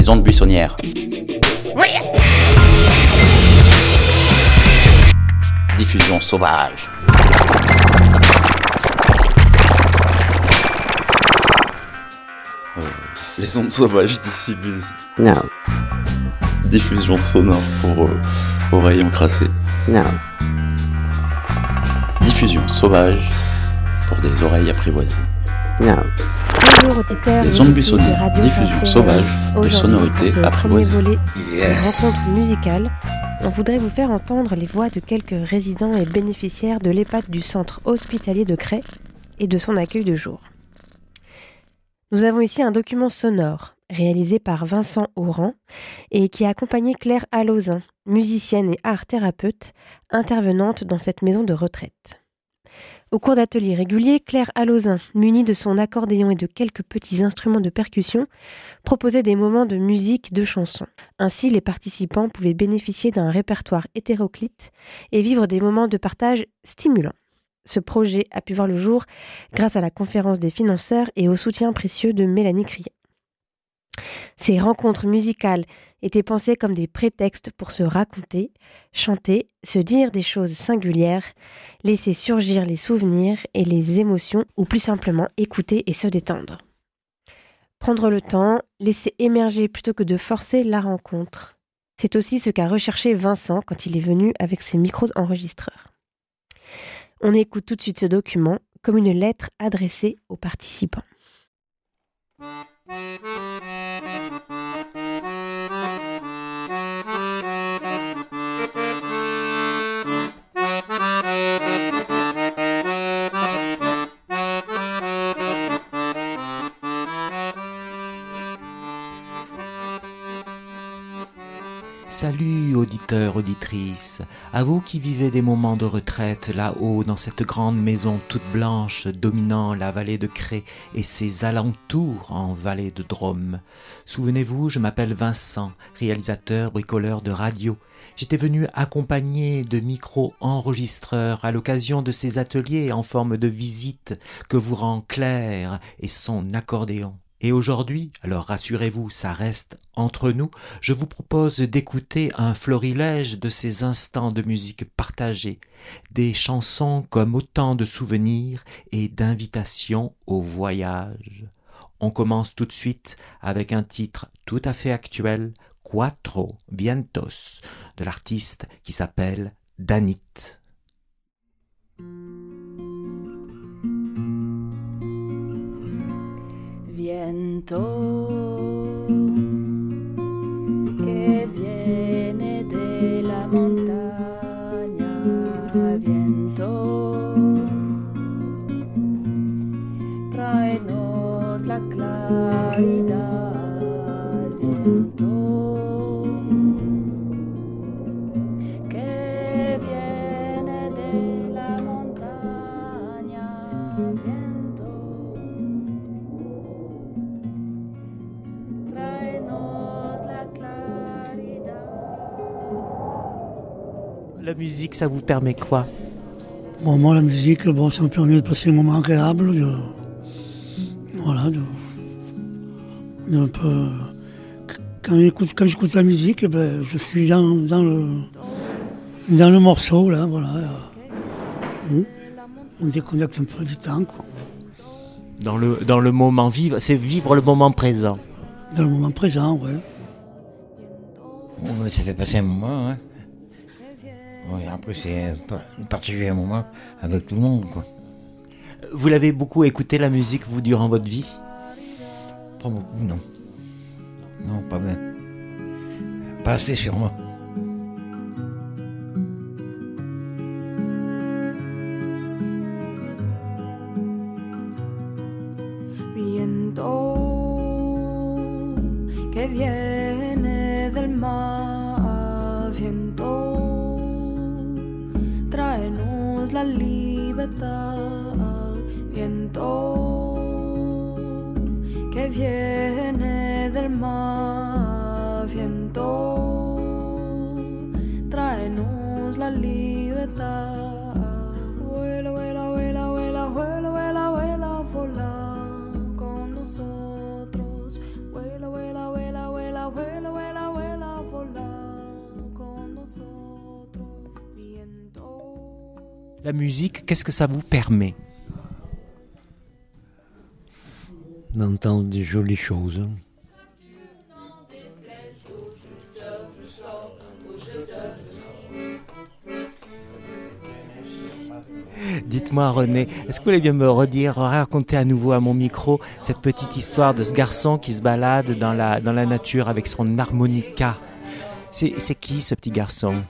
les ondes buissonnières. Diffusion sauvage. Les ondes sauvages diffusent. Non. Diffusion sonore pour oreilles encrassées. Non. Diffusion sauvage pour des oreilles apprivoisées. Non. Bonjour auditeurs. Les ondes buissonnières. Diffusion sauvage de sonorités apprivoisées. Volet rencontre musicale. On voudrait vous faire entendre les voix de quelques résidents et bénéficiaires de l'EHPAD du centre hospitalier de Cray et de son accueil de jour. Nous avons ici un document sonore réalisé par Vincent Auran et qui a accompagné Claire Alauzin, musicienne et art-thérapeute, intervenante dans cette maison de retraite. Au cours d'ateliers réguliers, Claire Alauzin, munie de son accordéon et de quelques petits instruments de percussion, proposait des moments de musique de chansons. Ainsi, les participants pouvaient bénéficier d'un répertoire hétéroclite et vivre des moments de partage stimulants. Ce projet a pu voir le jour grâce à la conférence des financeurs et au soutien précieux de Mélanie Crier. Ces rencontres musicales étaient pensées comme des prétextes pour se raconter, chanter, se dire des choses singulières, laisser surgir les souvenirs et les émotions ou plus simplement écouter et se détendre. Prendre le temps, laisser émerger plutôt que de forcer la rencontre. C'est aussi ce qu'a recherché Vincent quand il est venu avec ses micros-enregistreurs. On écoute tout de suite ce document comme une lettre adressée aux participants. Salut auditeurs, auditrices, à vous qui vivez des moments de retraite là-haut dans cette grande maison toute blanche dominant la vallée de Cray et ses alentours en vallée de Drôme. Souvenez-vous, je m'appelle Vincent, réalisateur, bricoleur de radio. J'étais venu accompagné de micro-enregistreurs à l'occasion de ces ateliers en forme de visite que vous rend Claire et son accordéon. Et aujourd'hui, alors rassurez-vous, ça reste entre nous, je vous propose d'écouter un florilège de ces instants de musique partagée, des chansons comme autant de souvenirs et d'invitations au voyage. On commence tout de suite avec un titre tout à fait actuel, Quattro Vientos, de l'artiste qui s'appelle Danit. Viento que viene de la montaña, viento, tráenos la claridad, viento, que viene de la montaña, viento. La musique, ça vous permet quoi? Bon, moi, la musique, ça me permet de passer un moment agréable, un peu... Quand j'écoute la musique, je suis dans le morceau, là, voilà. On déconnecte un peu du temps, quoi. Dans le moment, c'est vivre le moment présent. Dans le moment présent, ouais. Bon, ça fait passer un moment, hein. Ouais, après, c'est partager un moment avec tout le monde, quoi. Vous l'avez beaucoup écouté, la musique, vous, durant votre vie? Pas beaucoup, non. Non, pas bien. Pas assez, sûrement. Viento que viene del mar, viento, tráenos la libertad, viento que viene del mar, viento, tráenos la libertad. Vuela, vuela, vuela, vuela, vuela, vuela, vuela, vuela con nosotros. Vuela, vuela, vuela, vuela, vuela. La musique, qu'est-ce que ça vous permet? D'entendre des jolies choses. Dites-moi René, est-ce que vous voulez bien me raconter à nouveau à mon micro cette petite histoire de ce garçon qui se balade dans la nature avec son harmonica? C'est qui ce petit garçon?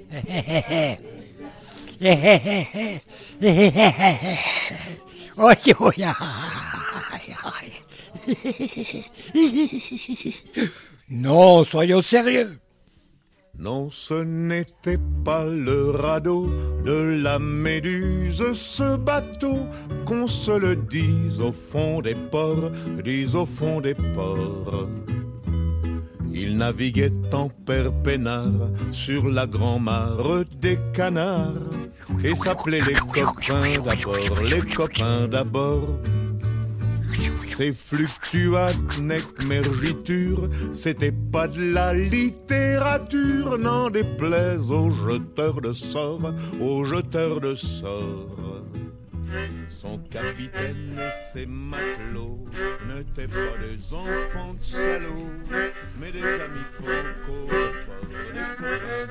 Non, soyons sérieux. Non, ce n'était pas le radeau de la Méduse, ce bateau, qu'on se le dise au fond des ports, dise au fond des ports. Il naviguait en père peinard sur la grand-mare des canards et s'appelait les copains d'abord. Ces fluctuates mergitures, c'était pas de la littérature, n'en déplaise aux jeteurs de sorts, aux jeteurs de sorts. Son capitaine et ses matelots n'étaient pas des enfants de salauds, mais des amis focaux, des copains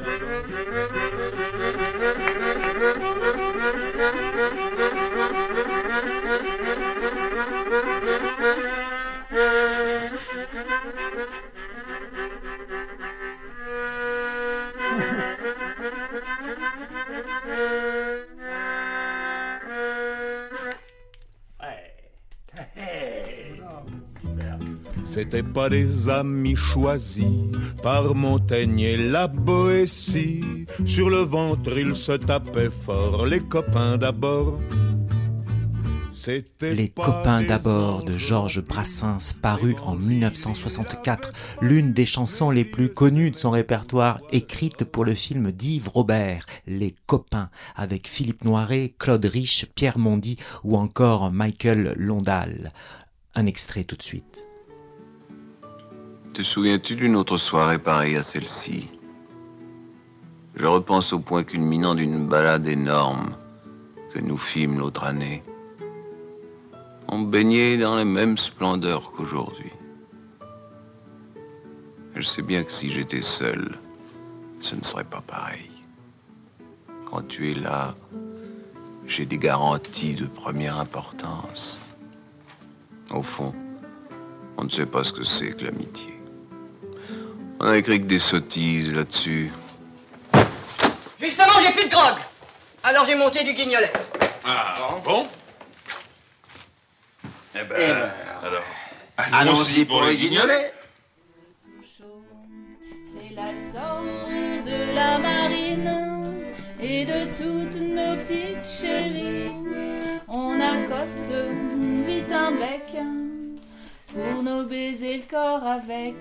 C'était pas des amis choisis par Montaigne et la Boétie. Sur le ventre ils se tapaient fort, les copains d'abord. Les copains d'abord de Georges Brassens, paru en 1964, l'une des chansons les plus connues de son répertoire, écrite pour le film d'Yves Robert, Les copains, avec Philippe Noiret, Claude Rich, Pierre Mondy ou encore Michael Londal. Un extrait tout de suite. Te souviens-tu d'une autre soirée pareille à celle-ci? Je repense au point culminant d'une balade énorme que nous fîmes l'autre année. On baignait dans les mêmes splendeurs qu'aujourd'hui. Je sais bien que si j'étais seul, ce ne serait pas pareil. Quand tu es là, j'ai des garanties de première importance. Au fond, on ne sait pas ce que c'est que l'amitié. On a écrit que des sottises là-dessus. Justement, j'ai plus de drogue. Alors j'ai monté du guignolet. Ah, bon? Eh ben, alors, allons-y pour le guignolet. C'est la leçon de la marine et de toutes nos petites chéries. On accoste vite un bec pour nous baiser le corps avec.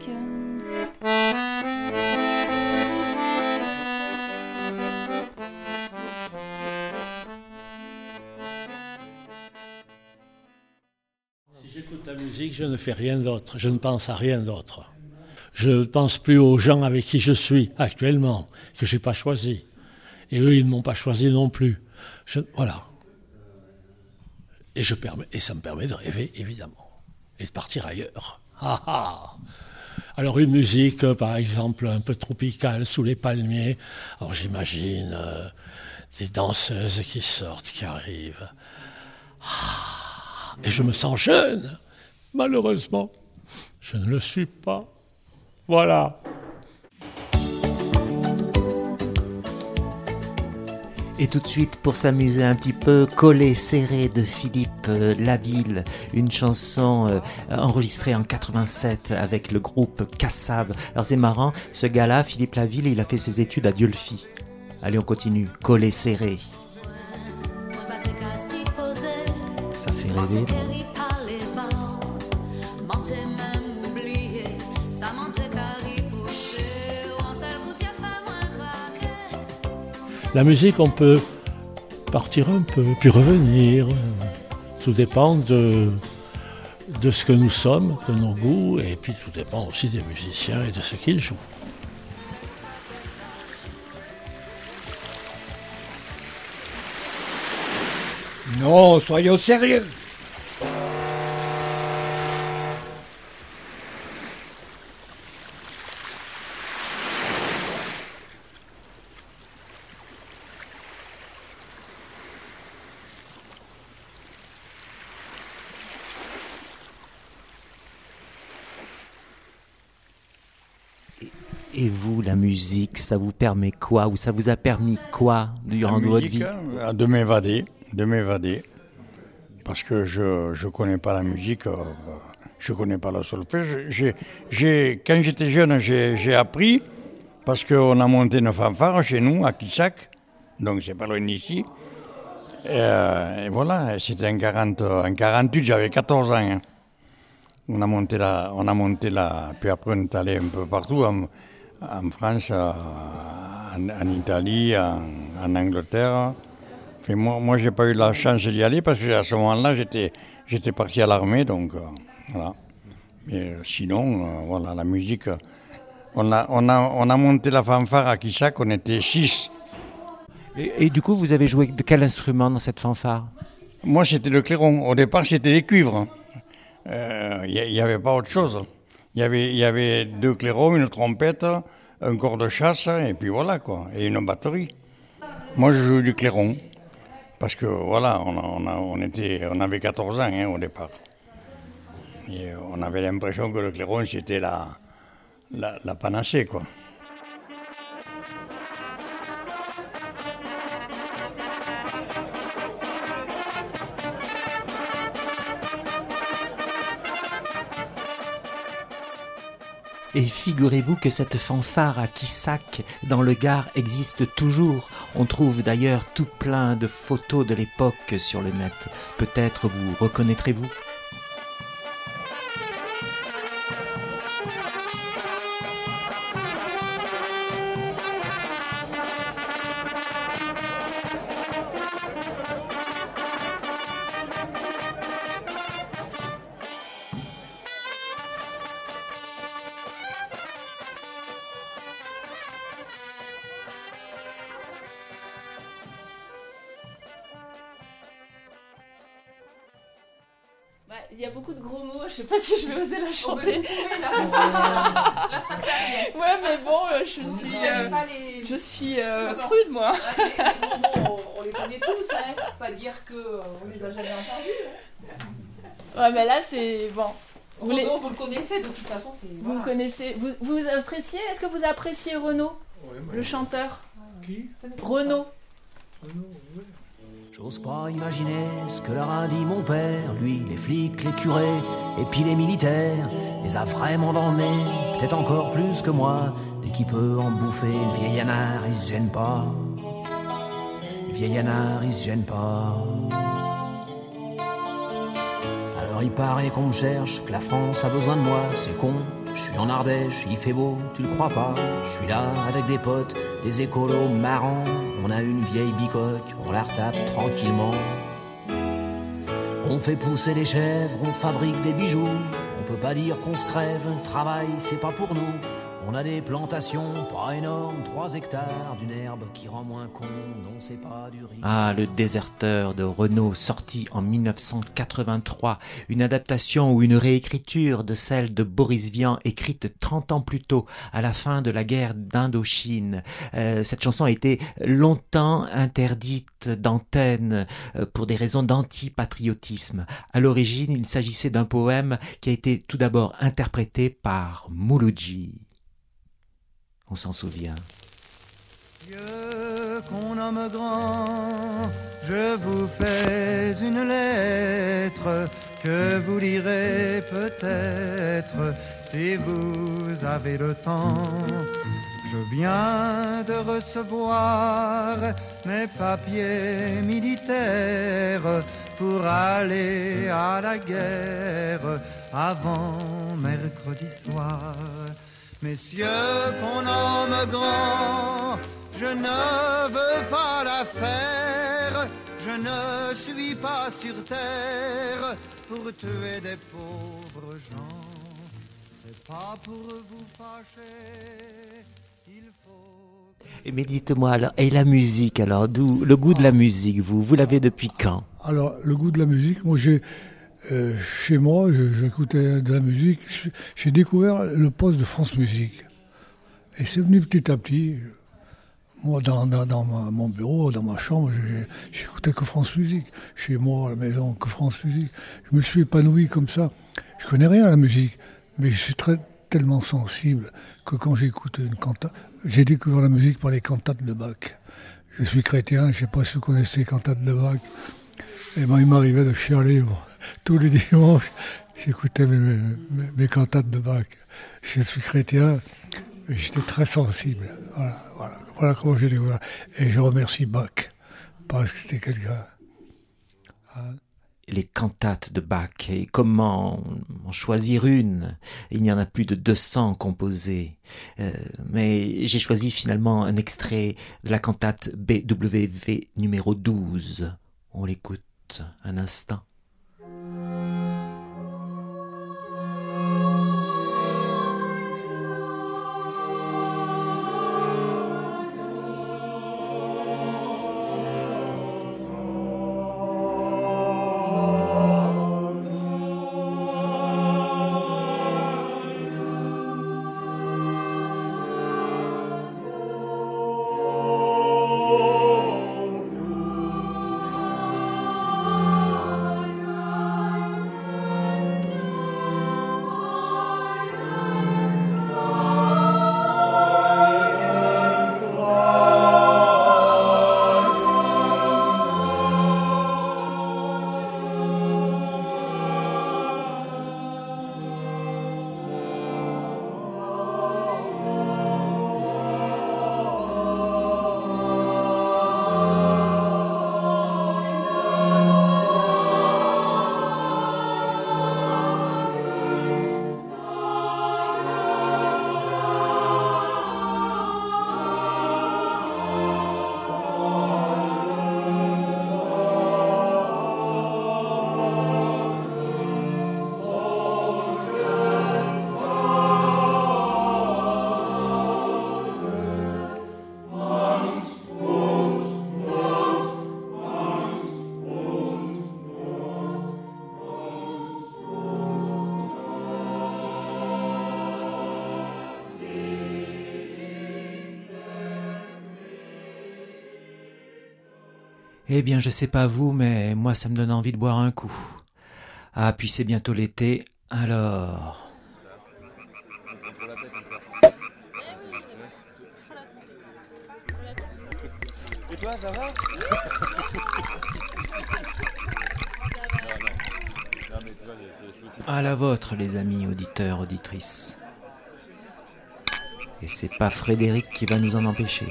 Si j'écoute la musique, je ne fais rien d'autre, je ne pense à rien d'autre. Je ne pense plus aux gens avec qui je suis actuellement, que je n'ai pas choisi. Et eux, ils ne m'ont pas choisi non plus. Voilà. Et ça me permet de rêver, évidemment, et de partir ailleurs. Ah, ah. Alors une musique, par exemple, un peu tropicale, sous les palmiers. Alors j'imagine des danseuses qui sortent, qui arrivent. Ah, et je me sens jeune. Malheureusement, je ne le suis pas. Voilà. Et tout de suite, pour s'amuser un petit peu, Collé serré de Philippe Laville, une chanson enregistrée en 87 avec le groupe Cassav. Alors c'est marrant, ce gars-là, Philippe Laville, il a fait ses études à Dieulfi. Allez, on continue. Collé serré. Ça fait rêver. La musique, on peut partir un peu, puis revenir. Tout dépend de ce que nous sommes, de nos goûts, et puis tout dépend aussi des musiciens et de ce qu'ils jouent. Non, soyons sérieux. Et vous, la musique, ça vous permet quoi? Ou ça vous a permis quoi durant votre vie? De m'évader. Parce que je connais pas la musique, je connais pas le solfège. Quand j'étais jeune, j'ai appris, parce qu'on a monté une fanfare chez nous, à Quissac, donc c'est pas loin d'ici. Et voilà, c'était en 48, j'avais 14 ans. Hein. On a monté là, puis après on est allé un peu partout, en France, en Italie, en Angleterre. Enfin, moi j'ai pas eu la chance d'y aller parce que à ce moment-là, j'étais parti à l'armée, donc voilà. Mais sinon, voilà, la musique, on a monté la fanfare à Quissac, on était 6. Et du coup, vous avez joué de quel instrument dans cette fanfare? Moi, c'était le clairon. Au départ, c'était les cuivres. Il n'y avait pas autre chose. Il y avait 2 clairons, une trompette, un corps de chasse, et puis voilà, quoi, et une batterie. Moi, je jouais du clairon, parce que voilà, on avait 14 ans hein, au départ. Et on avait l'impression que le clairon, c'était la panacée, quoi. Et figurez-vous que cette fanfare à Quissac, dans le Gard, existe toujours. On trouve d'ailleurs tout plein de photos de l'époque sur le net. Peut-être vous reconnaîtrez-vous? Il y a beaucoup de gros mots, je sais pas si je vais oser la chanter. Ouais, mais bon, je suis prude, moi. On les connaît tous, hein. Pas dire qu'on les a jamais entendus. Ouais, mais là, c'est bon. Vous le connaissez, de toute façon, c'est. Vous le connaissez. Vous appréciez? Est-ce que vous appréciez Renaud, le chanteur? Qui? Renaud. J'ose pas imaginer ce que leur a dit mon père, lui, les flics, les curés, et puis les militaires, les a vraiment dans le nez, peut-être encore plus que moi, dès qu'il peut en bouffer, le vieil anard, il se gêne pas. Le vieil anard, il se gêne pas. Alors il paraît qu'on me cherche, que la France a besoin de moi, c'est con. Je suis en Ardèche, il fait beau, tu le crois pas? Je suis là avec des potes, des écolos marrants. On a une vieille bicoque, on la retape tranquillement. On fait pousser des chèvres, on fabrique des bijoux. On peut pas dire qu'on se crève, le travail c'est pas pour nous. On a des plantations, pas énormes, 3 hectares, d'une herbe qui rend moins con, non c'est pas du riz. Ah, Le Déserteur de Renaud, sorti en 1983, une adaptation ou une réécriture de celle de Boris Vian, écrite 30 ans plus tôt, à la fin de la guerre d'Indochine. Cette chanson a été longtemps interdite d'antenne pour des raisons d'antipatriotisme. À l'origine, il s'agissait d'un poème qui a été tout d'abord interprété par Mouloudji. On s'en souvient. Dieu qu'on nomme grand, je vous fais une lettre que vous lirez peut-être si vous avez le temps. Je viens de recevoir mes papiers militaires pour aller à la guerre avant mercredi soir. Messieurs qu'on nomme grand, je ne veux pas la faire, je ne suis pas sur terre pour tuer des pauvres gens. C'est pas pour vous fâcher, il faut... Mais dites-moi alors, et la musique alors, d'où le goût de la musique, vous l'avez depuis quand? Alors, le goût de la musique, moi chez moi, j'écoutais de la musique, j'ai découvert le poste de France Musique. Et c'est venu petit à petit. Moi, dans mon bureau, dans ma chambre, j'écoutais que France Musique. Chez moi, à la maison, que France Musique. Je me suis épanoui comme ça. Je connais rien à la musique, mais je suis tellement sensible que quand j'écoute une cantate, j'ai découvert la musique par les cantates de Bach. Je suis chrétien, je ne sais pas si vous connaissez les cantates de Bach. Et ben, il m'arrivait de chialer. Tous les dimanches, j'écoutais mes cantates de Bach. Je suis chrétien, mais j'étais très sensible. Voilà comment j'ai découvert. Et je remercie Bach, parce que c'était quelqu'un. Les cantates de Bach, et comment en choisir une? Il n'y en a plus de 200 composées. Mais j'ai choisi finalement un extrait de la cantate BWV numéro 12. On l'écoute un instant. Eh bien, je sais pas vous, mais moi, ça me donne envie de boire un coup. Ah, puis c'est bientôt l'été, alors... Et toi, ça va? À la vôtre, les amis auditeurs, auditrices. Et c'est pas Frédéric qui va nous en empêcher.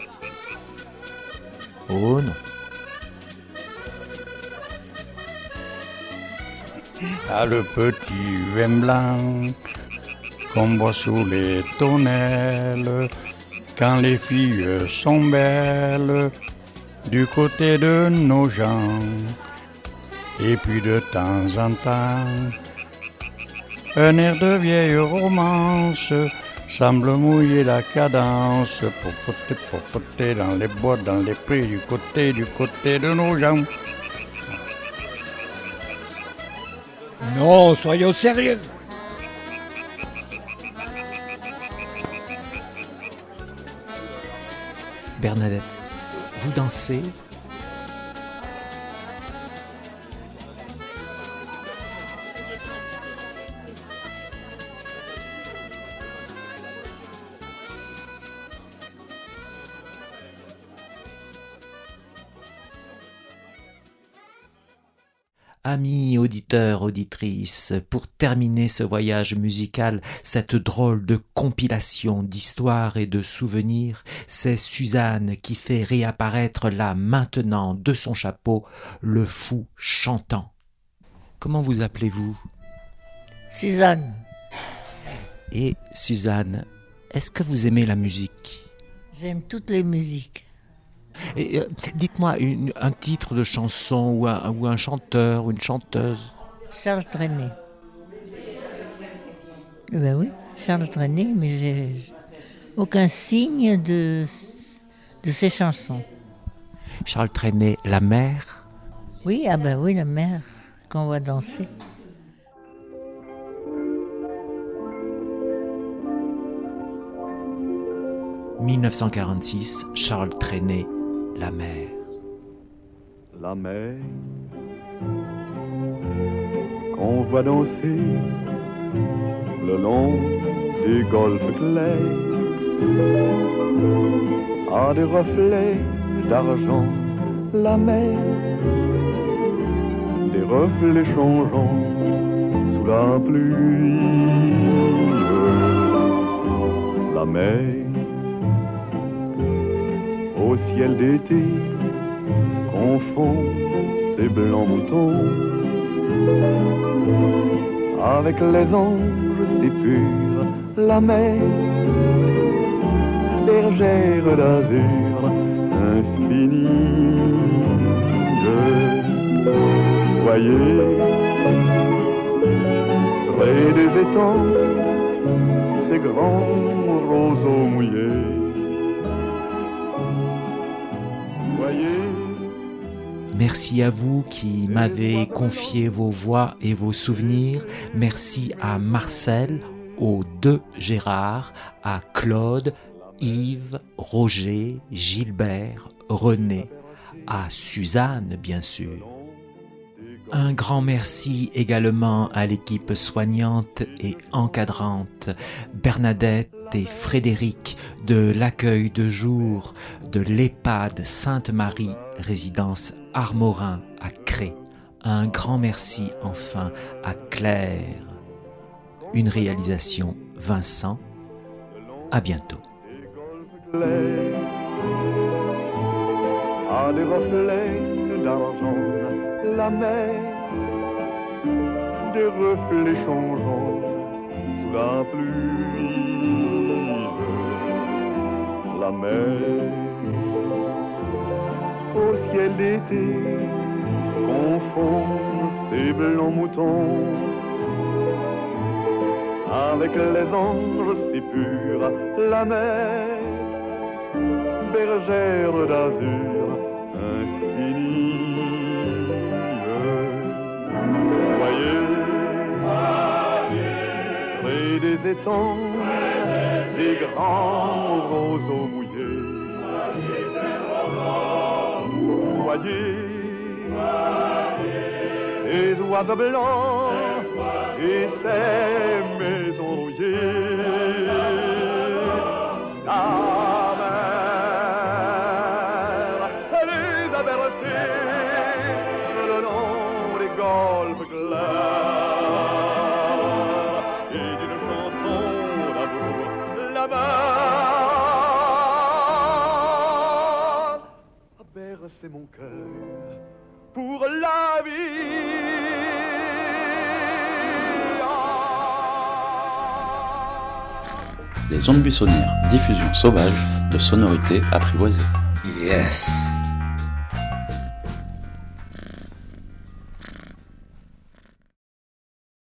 Oh non. Ah, le petit vin blanc qu'on boit sous les tonnelles, quand les filles sont belles, du côté de nos gens. Et puis de temps en temps, un air de vieille romance semble mouiller la cadence pour frotter dans les bois, dans les prés, du côté de nos gens. Non, soyons sérieux. Bernadette, vous dansez? Amis auditeurs, auditrices, pour terminer ce voyage musical, cette drôle de compilation d'histoires et de souvenirs, c'est Suzanne qui fait réapparaître là maintenant de son chapeau le fou chantant. Comment vous appelez-vous? Suzanne. Et Suzanne, est-ce que vous aimez la musique? J'aime toutes les musiques. Et, dites-moi un titre de chanson ou un chanteur ou une chanteuse. Charles Trenet. Ben oui, Charles Trenet, mais j'ai aucun signe de de ses chansons. Charles Trenet, La mer. Oui, ah ben oui, la mer qu'on va danser. « 1946, Charles Trenet, La mer. La mer qu'on voit danser le long des golfes clairs a des reflets d'argent. La mer, des reflets changeants sous la pluie. La mer au ciel d'été confond ses blancs moutons avec les anges si purs. La mer, bergère d'azur infinie. Voyez, près des étangs, ces grands roseaux mouillés. Merci à vous qui m'avez confié vos voix et vos souvenirs. Merci à Marcel, aux deux Gérard, à Claude, Yves, Roger, Gilbert, René, à Suzanne bien sûr. Un grand merci également à l'équipe soignante et encadrante, Bernadette et Frédéric de l'accueil de jour de l'EHPAD Sainte-Marie, résidence Armorin à Cré. Un grand merci enfin à Claire. Une réalisation Vincent. À bientôt. À des reflets d'argent, la mer, des reflets changeants sous la pluie. La mer, au ciel d'été, confond ses blancs moutons avec les anges si purs. La mer, bergère d'azur infinie. Voyez, près des étangs, ces grands roseaux mouillés. Voyez, ces oiseaux blancs et ces maisons rouillées. La mer, elle les a bercées le long des golfes clairs et d'une chanson d'amour. La mer a bercé mon cœur pour la vie. Les ondes buissonnières, diffusion sauvage de sonorités apprivoisées. Yes.